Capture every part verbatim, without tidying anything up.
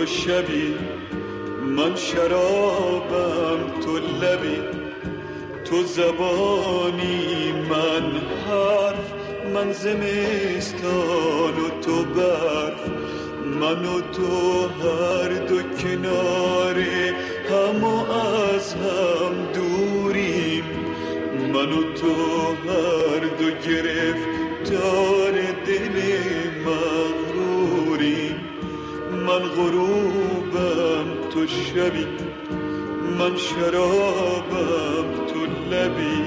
شبی، من شرابم تو لبی، تو زبانی من حرف، من زمستان و تو برف، من و تو هر دو کناره هم و از هم دوریم، من و تو هر دو گرفتار دل مغروریم، من غروبم تو شبی، من شرابم تو لبی.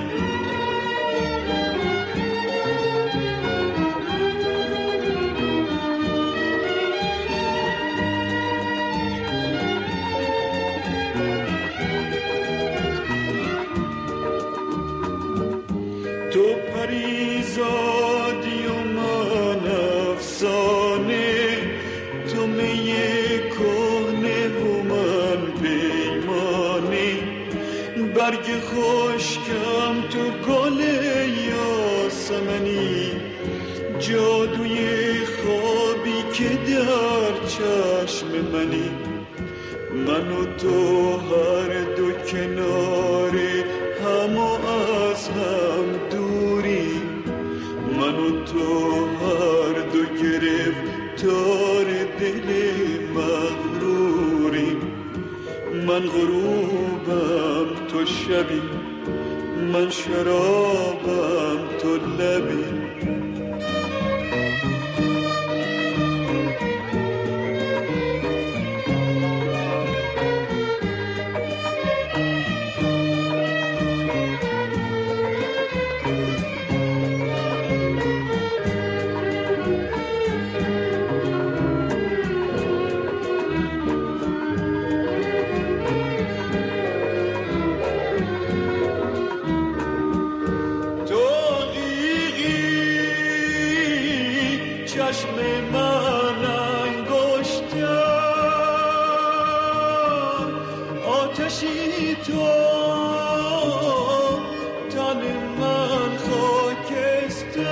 تو پریزادی و من افسانه، تو می کهنه و من پیمانه، برگ خشکم تو گل یاسمنی، جادوی خوابی که در چشم منی، من و تو هر دو کناره هم و از هم دوریم، من و تو هر دو گرفتار دل مغروریم، من غروبم تو شبی، من شرابم تو لبی. چشم من انگشتم آتشی تو، تن من خاکستر،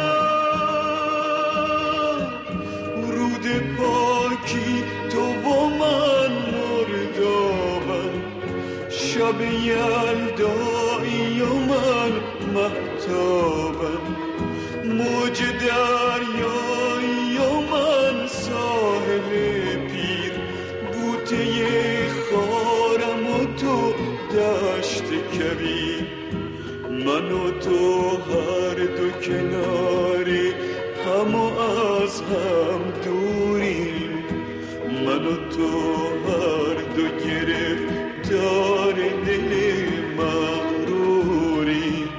رود پاکی تو و من مردابم، شب یلدایی و من مهتابم، موج دریایی و من ساحل پیر، بوته خارم و تو دشت کبیر، من و تو هر دو کناری هم و از هم دوریم، من و تو هر دو گرفتار دل مغروریم.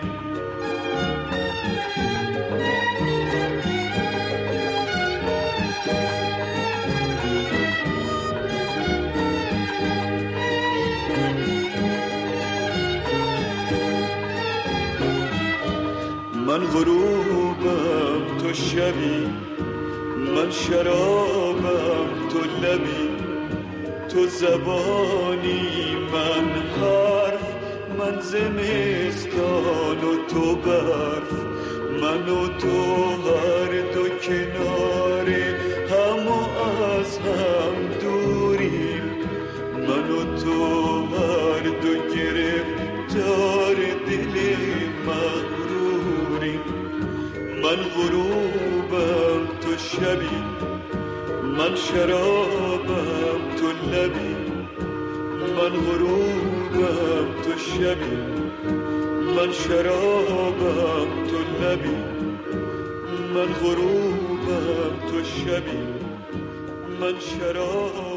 من غروبم تو شبی، من شرابم تو لبی، تو زبانی من حرف، من زمستان و تو برف، من و تو هر دو کناره هم و از هم دوریم، من و تو هر دو گرفتار دل مغروریم، من غروبم تو شبی، من شرابم تو لبی، من غروبم تو شبی، من شرابم تو لبی، من غروبم تو شبی، من شرابم